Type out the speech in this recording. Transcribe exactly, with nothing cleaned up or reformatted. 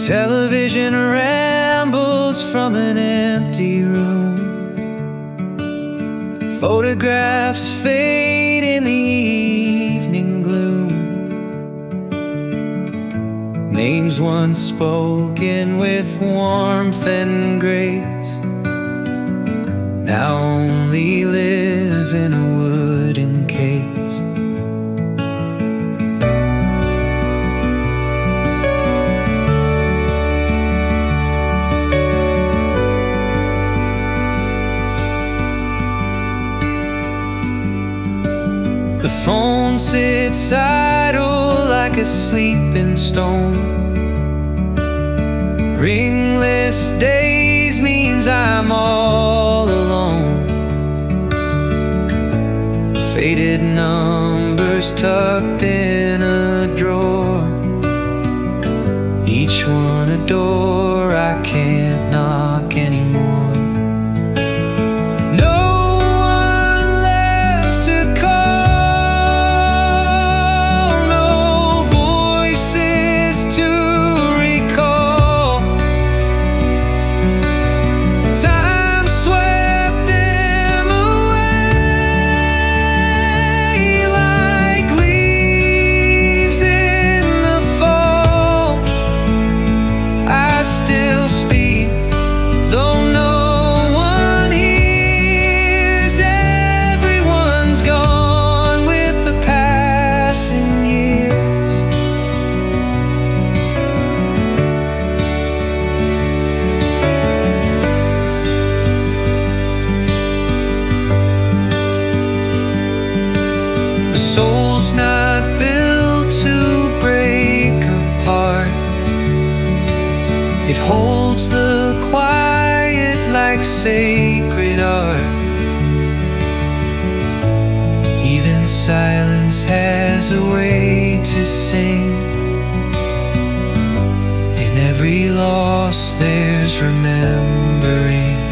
Television rambles from an empty room. Photographs fade in the evening gloom. Names once spoken with warmth and grace now only live in a wooden case. The phone sits idle like a sleeping stone. Ringless days means I'm all alone. Faded numbers tucked in a drawer, each one a door I can't knock anymore. Still speak, though no one hears. Everyone's gone with the passing years. The soul's not built to break apart. It holds the quiet like sacred art. Even silence has a way to sing. In every loss there's remembering.